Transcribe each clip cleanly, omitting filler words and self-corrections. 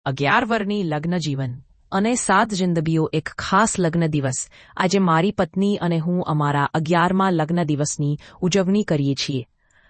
11 વર્ષની લગ્ન જીવન અને 7 જિંદગીઓ એક ખાસ લગ્ન દિવસ। આજે મારી પત્ની અને હું અમારા 11મા લગ્ન દિવસની ઉજવણી કરીએ છીએ।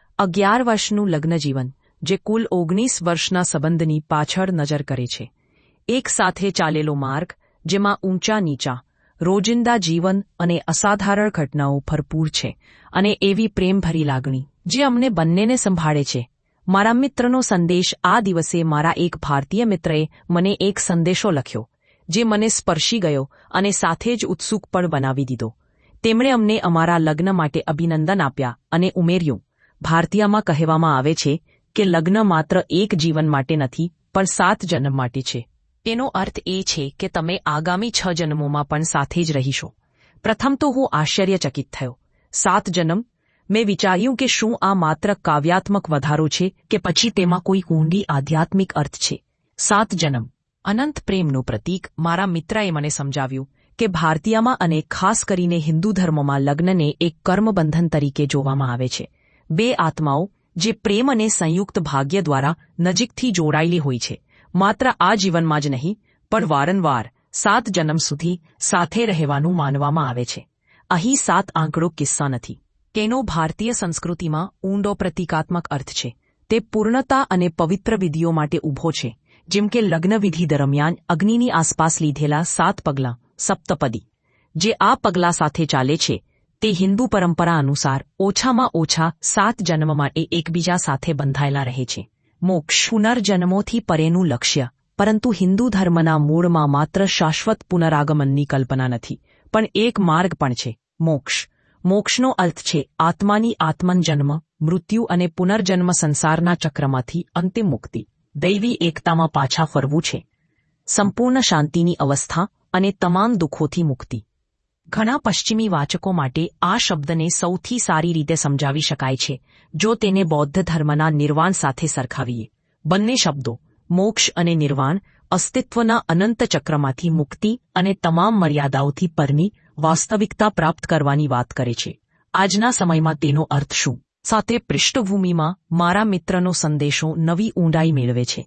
11 વર્ષનું લગ્ન જીવન જે કુલ 19 વર્ષના સંબંધની પાછળ નજર કરે છે। એક સાથે ચાલેલો માર્ગ જેમાં ઊંચા નીચા રોજિંદા જીવન અને અસાધારણ ઘટનાઓ ભરપૂર છે અને એવી પ્રેમભરી લાગણી જે અમને બંનેને સંભાળે છે। મારા મિત્રનો સંદેશ। આ દિવસે મારા એક ભારતીય મિત્રએ મને એક સંદેશો લખ્યો જે મને સ્પર્શી ગયો અને સાથે જ ઉત્સુક પણ બનાવી દીધો। તેમણે અમને અમારા લગ્ન માટે અભિનંદન આપ્યા અને ઉમેર્યું, ભારતીયમાં કહેવામાં આવે છે કે લગ્ન માત્ર એક જીવન માટે નથી પણ 7 જન્મ માટે છે। તેનો અર્થ એ છે કે તમે આગામી 6 જન્મોમાં પણ સાથે જ રહીશો। પ્રથમ તો હું આશ્ચર્યચકિત થયો। 7 જન્મ? મેં વિચાર્યું કે શું આ માત્ર કાવ્યાત્મક વધારો છે કે પછી તેમાં કોઈ ઊંડી આધ્યાત્મિક અર્થ છે। 7 જન્મ અનંત પ્રેમનું પ્રતીક। મારા મિત્રએ મને સમજાવ્યું કે ભારતીયમાં અને ખાસ કરીને હિન્દુ ધર્મમાં લગ્નને એક કર્મબંધન તરીકે જોવામાં આવે છે। બે આત્માઓ જે પ્રેમ અને સંયુક્ત ભાગ્ય દ્વારા નજીકથી જોડાયેલી હોય છે, માત્ર આ જીવનમાં જ નહીં પણ વારંવાર 7 જન્મ સુધી સાથે રહેવાનું માનવામાં આવે છે। અહીં 7 આંકડો કિસ્સા નથી, તેનો ભારતીય સંસ્કૃતિમાં ઊંડો પ્રતીકાત્મક અર્થ છે। તે પૂર્ણતા અને પવિત્ર વિધિઓ માટે ઊભો છે, જેમ કે લગ્નવિધિ દરમિયાન અગ્નિની આસપાસ લીધેલા 7 પગલાં, સપ્તપદી। જે આ પગલાં સાથે ચાલે છે તે હિન્દુ પરંપરા અનુસાર ઓછામાં ઓછા 7 જન્મ માટે એકબીજા સાથે બંધાયેલા રહે છે। મોક્ષ પુનર્જન્મોથી પરેનું લક્ષ્ય, પરંતુ હિન્દુ ધર્મના મૂળમાં માત્ર શાશ્વત પુનરાગમનની કલ્પના નથી પણ એક માર્ગ પણ છે, મોક્ષ। મોક્ષનો અર્થ છે આત્માની આત્મજન્મ, મૃત્યુ અને પુનર્જન્મ, સંસારના ચક્રમાંથી અંતિમ મુક્તિ, દૈવી એકતામાં પાછા ફરવું છે, સંપૂર્ણ શાંતિની અવસ્થા અને તમામ દુઃખોથી મુક્તિ। ઘણા પશ્ચિમી વાચકો માટે આ શબ્દને સૌથી સારી રીતે સમજાવી શકાય છે જો તેને બૌદ્ધ ધર્મના નિર્વાણ સાથે સરખાવીએ। બંને શબ્દો, મોક્ષ અને નિર્વાણ, અસ્તિત્વના અનંત ચક્રમાંથી મુક્તિ અને તમામ મર્યાદાઓથી પરની વાસ્તવિકતા પ્રાપ્ત કરવાની વાત કરે છે। આજના સમયમાં તેનો અર્થ શું? સાથે પૃષ્ઠભૂમિમાં મારા મિત્રનો સંદેશો નવી ઊંડાઈ મેળવે છે।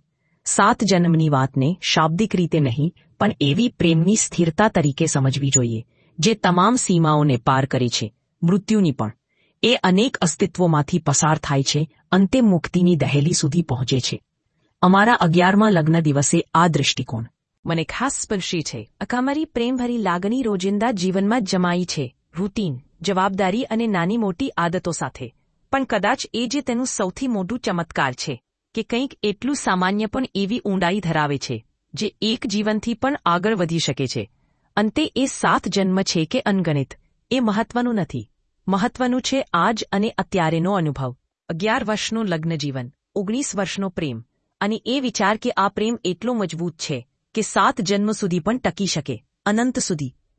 7 જન્મની વાતને શાબ્દિક રીતે નહીં પણ એવી પ્રેમની સ્થિરતા તરીકે સમજવી જોઈએ જે તમામ સીમાઓને પાર કરે છે, મૃત્યુની પણ। એ અનેક અસ્તિત્વોમાંથી પસાર થાય છે, અંતિમ મુક્તિની દહેલી સુધી પહોંચે છે। અમારા 11મા લગ્ન દિવસે આ દૃષ્ટિકોણ મને ખાસ સ્પર્શી છે। અમારી પ્રેમભરી લાગણી રોજિંદા જીવનમાં જમાઈ છે, રૂટીન, જવાબદારી અને નાની મોટી આદતો સાથે। પણ કદાચ એ જે તેનું સૌથી મોટું ચમત્કાર છે કે કંઈક એટલું સામાન્ય પણ એવી ઊંડાઈ ધરાવે છે જે એક જીવનથી પણ આગળ વધી શકે છે। અંતે એ 7 જન્મ છે કે અનગણિત એ મહત્વનું નથી, મહત્વનું છે આજ અને અત્યારેનો અનુભવ। 11 વર્ષનું લગ્ન જીવન, 19 વર્ષનો પ્રેમ અને એ વિચાર કે આ પ્રેમ એટલો મજબૂત છે કે 7 જન્મ સુધી પણ ટકી શકે, અનંત સુધી।